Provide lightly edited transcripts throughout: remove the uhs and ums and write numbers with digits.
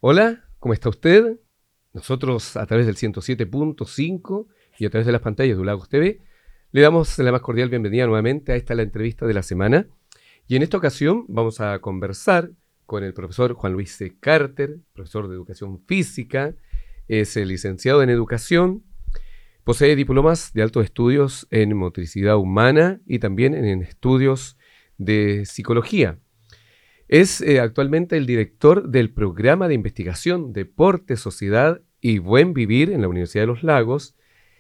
Hola, ¿cómo está usted? Nosotros, a través del 107.5 y a través de las pantallas de Ulagos TV, le damos la más cordial bienvenida nuevamente a esta la entrevista de la semana. Y en esta ocasión vamos a conversar con el profesor Juan Luis C. Carter, profesor de Educación Física, es licenciado en Educación, posee diplomas de altos estudios en motricidad humana y también en estudios de psicología. Es actualmente el director del programa de investigación Deporte, Sociedad y Buen Vivir en la Universidad de los Lagos.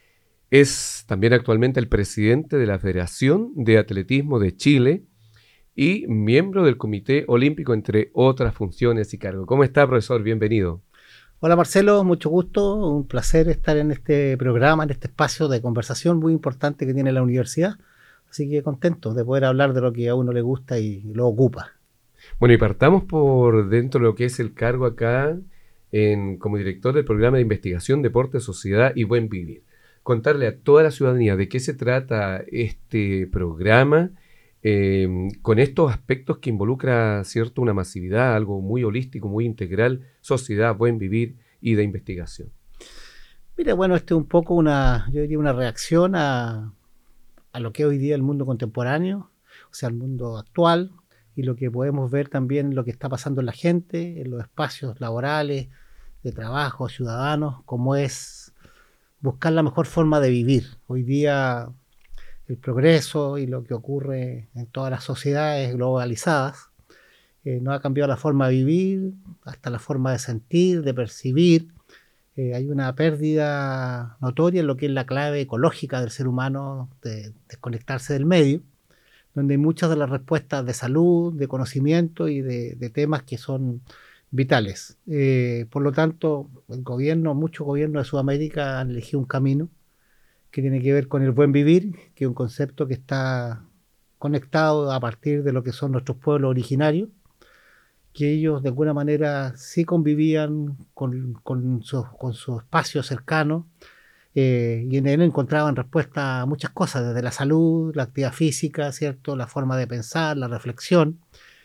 Es también actualmente el presidente de la Federación de Atletismo de Chile y miembro del Comité Olímpico, entre otras funciones y cargos. ¿Cómo está, profesor? Bienvenido. Hola Marcelo, mucho gusto, un placer estar en este programa, en este espacio de conversación muy importante que tiene la universidad. Así que contento de poder hablar de lo que a uno le gusta y lo ocupa. Bueno, y partamos por dentro de lo que es el cargo acá como director del programa de investigación Deporte, Sociedad y Buen Vivir. Contarle a toda la ciudadanía de qué se trata este programa, con estos aspectos que involucra, ¿cierto?, una masividad, algo muy holístico, muy integral, sociedad, buen vivir y de investigación. Mira, bueno, esto es un poco yo diría una reacción a lo que hoy día es el mundo contemporáneo, o sea, el mundo actual, y lo que podemos ver también lo que está pasando en la gente, en los espacios laborales, de trabajo, ciudadanos, como es buscar la mejor forma de vivir. Hoy día el progreso y lo que ocurre en todas las sociedades globalizadas nos ha cambiado la forma de vivir, hasta la forma de sentir, de percibir. Hay una pérdida notoria en lo que es la clave ecológica del ser humano, de desconectarse del medio, donde hay muchas de las respuestas de salud, de conocimiento y de temas que son vitales. Por lo tanto, muchos gobiernos de Sudamérica han elegido un camino que tiene que ver con el buen vivir, que es un concepto que está conectado a partir de lo que son nuestros pueblos originarios, que ellos de alguna manera sí convivían con su espacio cercano, y en él encontraban respuesta a muchas cosas, desde la salud, la actividad física, ¿cierto?, la forma de pensar, la reflexión.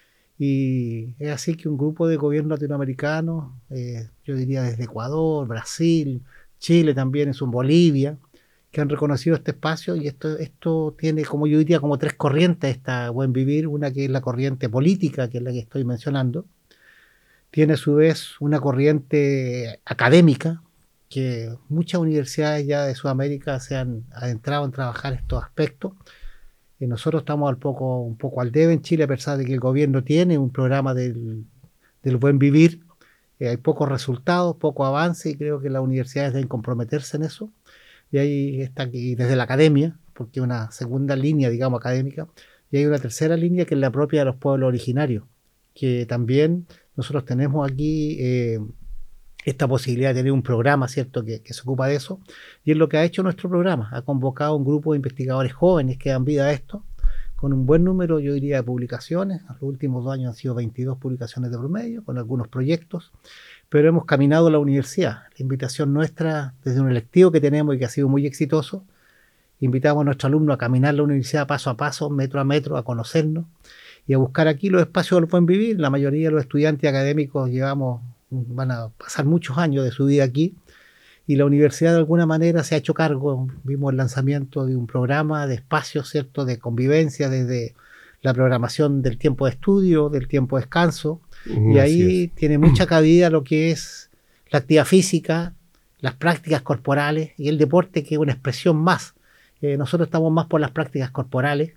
Y es así que un grupo de gobiernos latinoamericanos, yo diría desde Ecuador, Brasil, Chile también, Bolivia, que han reconocido este espacio, y esto tiene, como yo diría, como tres corrientes, esta buen vivir. Una que es la corriente política, que es la que estoy mencionando. Tiene a su vez una corriente académica, que muchas universidades ya de Sudamérica se han adentrado en trabajar estos aspectos. Nosotros estamos un poco al debe en Chile, a pesar de que el gobierno tiene un programa del buen vivir. Hay pocos resultados, poco avance, y creo que las universidades deben comprometerse en eso. Y ahí está aquí desde la academia, porque una segunda línea, digamos, académica, y hay una tercera línea que es la propia de los pueblos originarios, que también nosotros tenemos aquí esta posibilidad de tener un programa, ¿cierto?, que se ocupa de eso, y es lo que ha hecho nuestro programa. Ha convocado un grupo de investigadores jóvenes que dan vida a esto, con un buen número, yo diría, de publicaciones. En los últimos 2 años han sido 22 publicaciones de promedio, con algunos proyectos, pero hemos caminado a la universidad. La invitación nuestra, desde un electivo que tenemos y que ha sido muy exitoso, invitamos a nuestros alumnos a caminar la universidad paso a paso, metro a metro, a conocernos y a buscar aquí los espacios del buen vivir. La mayoría de los estudiantes académicos van a pasar muchos años de su vida aquí, y la universidad de alguna manera se ha hecho cargo. Vimos el lanzamiento de un programa de espacios, ¿cierto?, de convivencia, desde la programación del tiempo de estudio, del tiempo de descanso, y ahí tiene mucha cabida lo que es la actividad física, las prácticas corporales y el deporte, que es una expresión más. Nosotros estamos más por las prácticas corporales,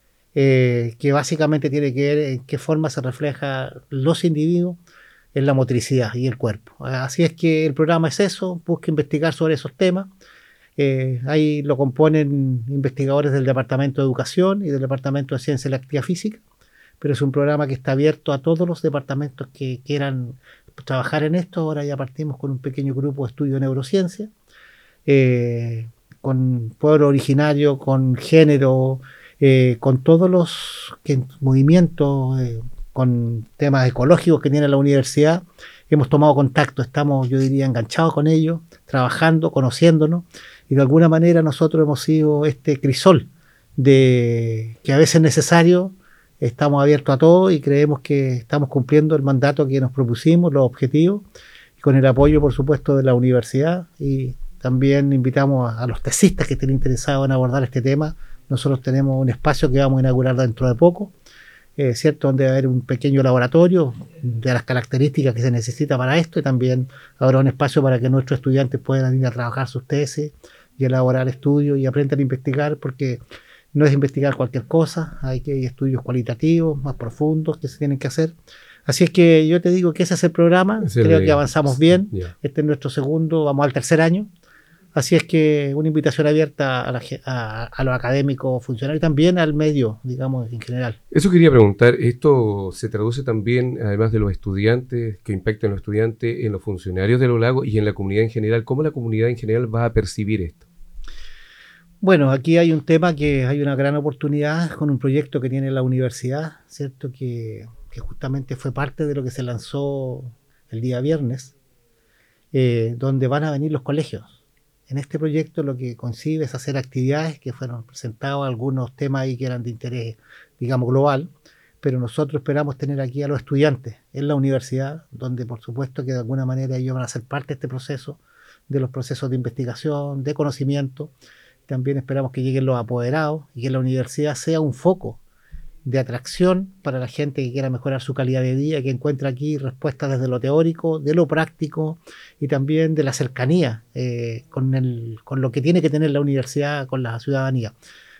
que básicamente tiene que ver en qué forma se refleja los individuos en la motricidad y el cuerpo. Así es que el programa es eso, busca investigar sobre esos temas. Ahí lo componen investigadores del Departamento de Educación y del Departamento de Ciencia y la Actividad Física, pero es un programa que está abierto a todos los departamentos que quieran trabajar en esto. Ahora ya partimos con un pequeño grupo de estudio de neurociencia, con pueblo originario, con género, con todos los movimientos, con temas ecológicos que tiene la universidad. Hemos tomado contacto, estamos, yo diría, enganchados con ellos, trabajando, conociéndonos, y de alguna manera nosotros hemos sido este crisol que a veces es necesario estamos abiertos a todo y creemos que estamos cumpliendo el mandato que nos propusimos, los objetivos, y con el apoyo, por supuesto, de la universidad. Y también invitamos a los tesistas que estén interesados en abordar este tema. Nosotros tenemos un espacio que vamos a inaugurar dentro de poco, ¿cierto? Donde va a haber un pequeño laboratorio de las características que se necesita para esto, y también habrá un espacio para que nuestros estudiantes puedan ir a trabajar sus tesis y elaborar estudios y aprendan a investigar, porque no es investigar cualquier cosa, hay estudios cualitativos más profundos que se tienen que hacer. Así es que yo te digo que ese es el programa, creo que avanzamos bien, este es nuestro segundo, vamos al tercer año. Así es que una invitación abierta a los académicos funcionarios y también al medio, digamos, en general. Eso quería preguntar, ¿esto se traduce también, además de los estudiantes, que impactan los estudiantes, en los funcionarios de los lagos y en la comunidad en general? ¿Cómo la comunidad en general va a percibir esto? Bueno, aquí hay un tema que hay una gran oportunidad con un proyecto que tiene la universidad, ¿cierto? Que justamente fue parte de lo que se lanzó el día viernes, donde van a venir los colegios. En este proyecto lo que concibe es hacer actividades que fueron presentados, algunos temas ahí que eran de interés, digamos, global, pero nosotros esperamos tener aquí a los estudiantes en la universidad, donde por supuesto que de alguna manera ellos van a ser parte de este proceso, de los procesos de investigación, de conocimiento. También esperamos que lleguen los apoderados y que la universidad sea un foco de atracción para la gente que quiera mejorar su calidad de vida, que encuentra aquí respuestas desde lo teórico, de lo práctico y también de la cercanía con lo que tiene que tener la universidad con la ciudadanía.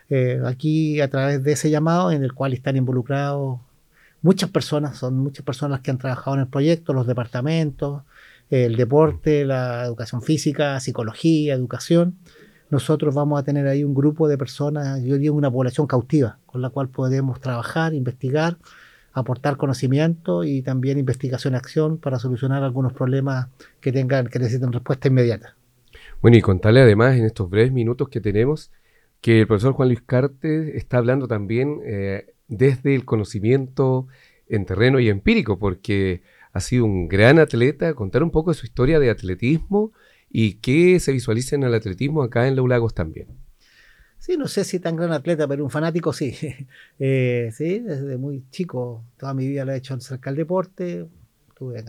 Aquí a través de ese llamado en el cual están involucrados muchas personas, son muchas personas las que han trabajado en el proyecto, los departamentos, el deporte, la educación física, psicología, educación. Nosotros vamos a tener ahí un grupo de personas, yo digo una población cautiva, con la cual podemos trabajar, investigar, aportar conocimiento y también investigación-acción para solucionar algunos problemas que necesiten respuesta inmediata. Bueno, y contarle además en estos breves minutos que tenemos que el profesor Juan Luis Carte está hablando también desde el conocimiento en terreno y empírico, porque ha sido un gran atleta. Contar un poco de su historia de atletismo y que se visualiza en el atletismo acá en Los Lagos también. Sí, no sé si tan gran atleta, pero un fanático sí. Sí, desde muy chico, toda mi vida lo he hecho cerca del deporte. Tuve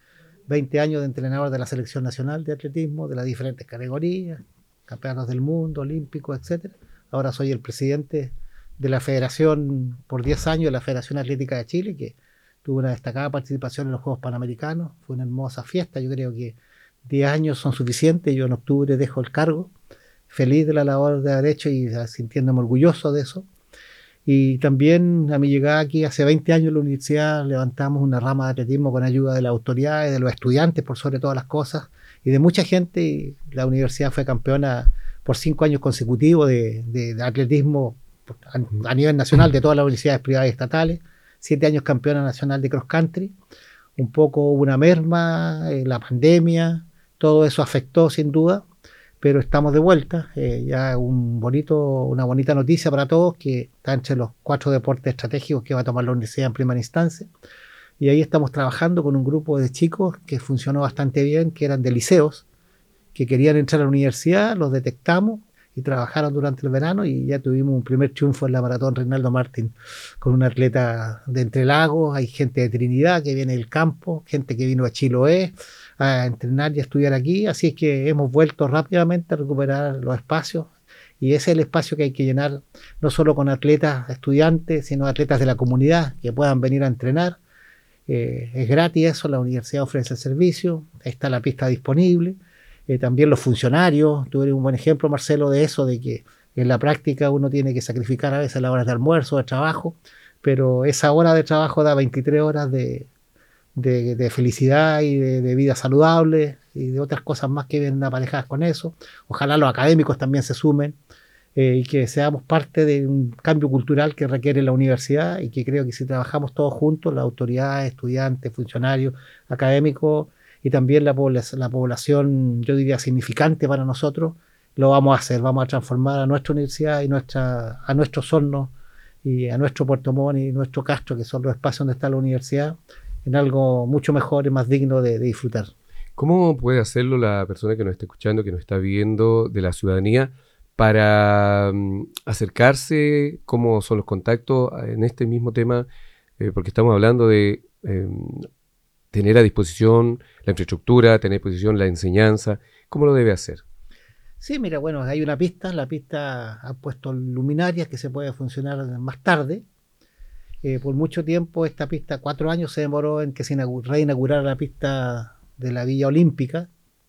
20 años de entrenador de la selección nacional de atletismo, de las diferentes categorías, campeonatos del mundo, olímpicos, etc. Ahora soy el presidente de la federación por 10 años, de la Federación Atlética de Chile, que tuvo una destacada participación en los Juegos Panamericanos. Fue una hermosa fiesta, yo creo que 10 años son suficientes. Yo en octubre dejo el cargo, feliz de la labor de haber hecho y sintiéndome orgulloso de eso. Y también a mi llegada aquí hace 20 años en la universidad levantamos una rama de atletismo con ayuda de las autoridades, de los estudiantes por sobre todas las cosas y de mucha gente. Y la universidad fue campeona por 5 años consecutivos de atletismo a nivel nacional de todas las universidades privadas y estatales. 7 años campeona nacional de cross country. Un poco hubo una merma, la pandemia, todo eso afectó sin duda, pero estamos de vuelta. Ya una bonita noticia para todos, que está entre los 4 deportes estratégicos que va a tomar la universidad en primera instancia. Y ahí estamos trabajando con un grupo de chicos que funcionó bastante bien, que eran de liceos, que querían entrar a la universidad, los detectamos y trabajaron durante el verano y ya tuvimos un primer triunfo en la maratón Reinaldo Martín con un atleta de Entre Lagos. Hay gente de Trinidad que viene del campo, gente que vino a Chiloé a entrenar y a estudiar aquí, así es que hemos vuelto rápidamente a recuperar los espacios y ese es el espacio que hay que llenar, no solo con atletas estudiantes, sino atletas de la comunidad que puedan venir a entrenar. Es gratis eso, la universidad ofrece el servicio, está la pista disponible. También los funcionarios, tú eres un buen ejemplo, Marcelo, de eso, de que en la práctica uno tiene que sacrificar a veces las horas de almuerzo, de trabajo, pero esa hora de trabajo da 23 horas de felicidad y de vida saludable y de otras cosas más que vienen aparejadas con eso. Ojalá los académicos también se sumen y que seamos parte de un cambio cultural que requiere la universidad y que creo que si trabajamos todos juntos, las autoridades, estudiantes, funcionarios, académicos, y también la población, yo diría, significante para nosotros, lo vamos a hacer. Vamos a transformar a nuestra universidad y a nuestros hornos y a nuestro Puerto Montt y nuestro Castro, que son los espacios donde está la universidad, en algo mucho mejor y más digno de disfrutar. ¿Cómo puede hacerlo la persona que nos está escuchando, que nos está viendo, de la ciudadanía, para acercarse, cómo son los contactos en este mismo tema, porque estamos hablando de tener a disposición la infraestructura, tener a disposición la enseñanza, ¿cómo lo debe hacer? Sí, mira, bueno, hay una pista, la pista ha puesto luminarias que se puede funcionar más tarde. Por mucho tiempo esta pista, 4 años se demoró en que se reinaugurara la pista de la Villa Olímpica.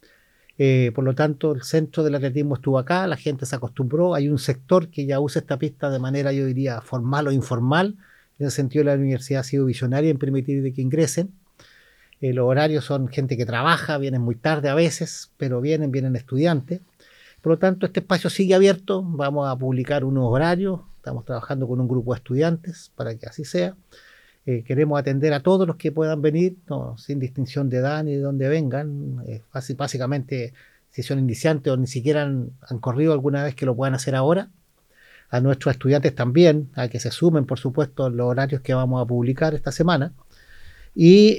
Por lo tanto, el centro del atletismo estuvo acá, la gente se acostumbró, hay un sector que ya usa esta pista de manera, yo diría, formal o informal. En ese sentido, la universidad ha sido visionaria en permitir de que ingresen. Los horarios son gente que trabaja, vienen muy tarde a veces, pero vienen estudiantes. Por lo tanto, este espacio sigue abierto, vamos a publicar unos horarios, estamos trabajando con un grupo de estudiantes para que así sea. Queremos atender a todos los que puedan venir, no, sin distinción de edad ni de dónde vengan. Básicamente, si son iniciantes o ni siquiera han corrido alguna vez, que lo puedan hacer ahora. A nuestros estudiantes también, a que se sumen, por supuesto, los horarios que vamos a publicar esta semana. Y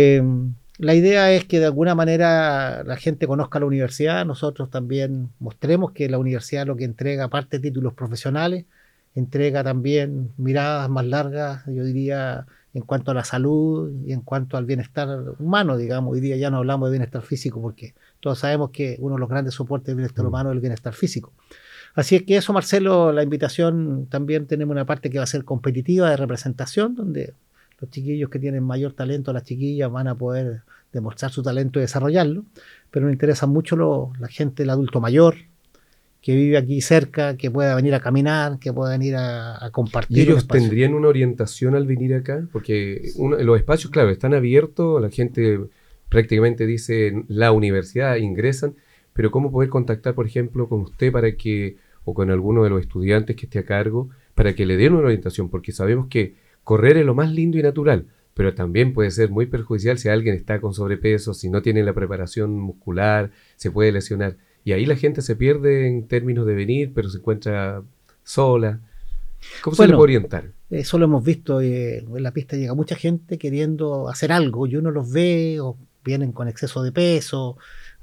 la idea es que de alguna manera la gente conozca la universidad, nosotros también mostremos que la universidad lo que entrega, aparte de títulos profesionales, entrega también miradas más largas, yo diría, en cuanto a la salud y en cuanto al bienestar humano, digamos. Hoy día ya no hablamos de bienestar físico porque todos sabemos que uno de los grandes soportes del bienestar humano es el bienestar físico. Así es que eso, Marcelo, la invitación, también tenemos una parte que va a ser competitiva de representación, donde los chiquillos que tienen mayor talento, las chiquillas, van a poder demostrar su talento y desarrollarlo, pero nos interesa mucho la gente, el adulto mayor, que vive aquí cerca, que pueda venir a caminar, que pueda venir a compartir. ¿Y ellos tendrían una orientación al venir acá? Porque los espacios, claro, están abiertos, la gente prácticamente dice la universidad, ingresan, pero ¿cómo poder contactar, por ejemplo, con usted para que, o con alguno de los estudiantes que esté a cargo, para que le den una orientación? Porque sabemos que correr es lo más lindo y natural, pero también puede ser muy perjudicial si alguien está con sobrepeso, si no tiene la preparación muscular, se puede lesionar. Y ahí la gente se pierde en términos de venir, pero se encuentra sola. ¿Cómo se le puede orientar? Eso lo hemos visto, en la pista llega mucha gente queriendo hacer algo y uno los ve o vienen con exceso de peso,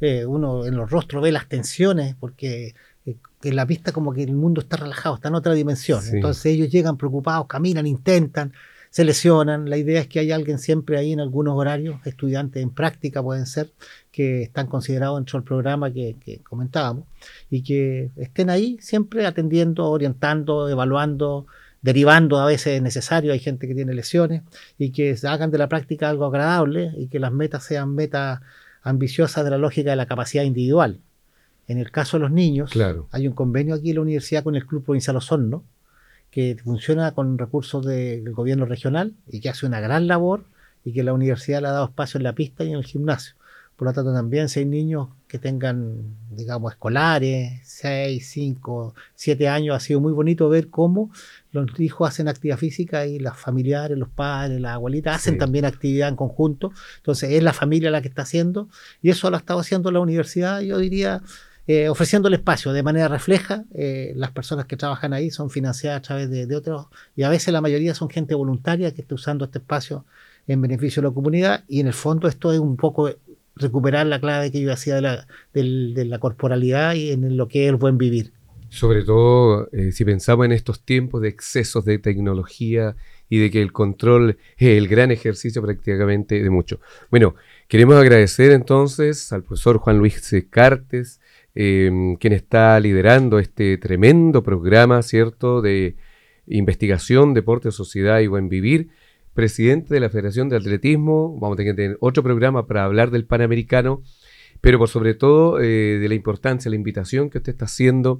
uno en los rostros ve las tensiones porque en la pista como que el mundo está relajado, está en otra dimensión. Sí. Entonces ellos llegan preocupados, caminan, intentan, se lesionan. La idea es que hay alguien siempre ahí en algunos horarios, estudiantes en práctica pueden ser, que están considerados dentro del programa que comentábamos, y que estén ahí siempre atendiendo, orientando, evaluando, derivando a veces es necesario, hay gente que tiene lesiones, y que se hagan de la práctica algo agradable y que las metas sean metas ambiciosas de la lógica de la capacidad individual. En el caso de los niños, claro, hay un convenio aquí en la universidad con el Club Provincial Osorno, que funciona con recursos del gobierno regional y que hace una gran labor y que la universidad le ha dado espacio en la pista y en el gimnasio. Por lo tanto, también si hay niños que tengan, digamos, escolares, 6, 5, 7 años, ha sido muy bonito ver cómo los hijos hacen actividad física y las familiares, los padres, las abuelitas hacen también actividad en conjunto. Entonces, es la familia la que está haciendo y eso lo ha estado haciendo la universidad, yo diría, ofreciendo el espacio de manera refleja. Las personas que trabajan ahí son financiadas a través de otros, y a veces la mayoría son gente voluntaria que está usando este espacio en beneficio de la comunidad, y en el fondo esto es un poco recuperar la clave que yo hacía de la corporalidad y en lo que es el buen vivir. Sobre todo si pensamos en estos tiempos de excesos de tecnología y de que el control es el gran ejercicio prácticamente de mucho. Bueno, queremos agradecer entonces al profesor Juan Luis Cartes, quien está liderando este tremendo programa, ¿cierto?, de investigación, deporte, sociedad y buen vivir, presidente de la Federación de Atletismo. Vamos a tener otro programa para hablar del Panamericano, pero por sobre todo de la importancia, la invitación que usted está haciendo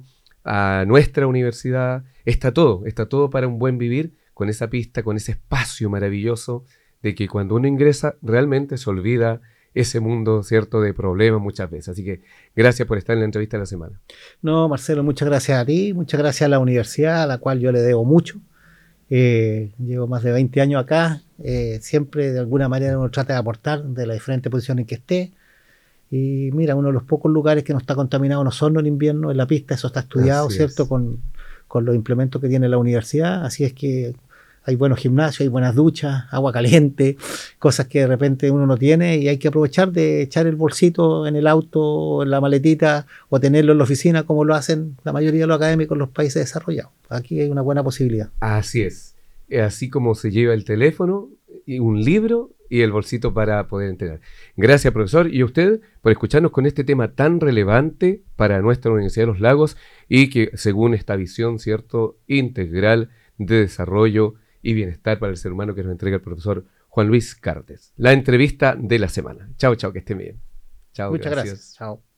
a nuestra universidad. Está todo para un buen vivir, con esa pista, con ese espacio maravilloso de que cuando uno ingresa realmente se olvida ese mundo, ¿cierto?, de problemas muchas veces. Así que gracias por estar en la entrevista de la semana. No, Marcelo, muchas gracias a ti, muchas gracias a la universidad, a la cual yo le debo mucho. Llevo más de 20 años acá, siempre de alguna manera uno trata de aportar de las diferentes posiciones en que esté. Y mira, uno de los pocos lugares que no está contaminado no son en invierno, en la pista, eso está estudiado, ¿cierto?, con los implementos que tiene la universidad. Así es que hay buenos gimnasios, hay buenas duchas, agua caliente, cosas que de repente uno no tiene y hay que aprovechar de echar el bolsito en el auto, en la maletita o tenerlo en la oficina como lo hacen la mayoría de los académicos en los países desarrollados. Aquí hay una buena posibilidad. Así es. Así como se lleva el teléfono y un libro y el bolsito para poder entrenar. Gracias, profesor, y a usted por escucharnos con este tema tan relevante para nuestra Universidad de los Lagos y que según esta visión, ¿cierto?, integral de desarrollo y bienestar para el ser humano que nos entrega el profesor Juan Luis Cartes. La entrevista de la semana. Chao, chao, que estén bien. Chao, Muchas gracias. Chao.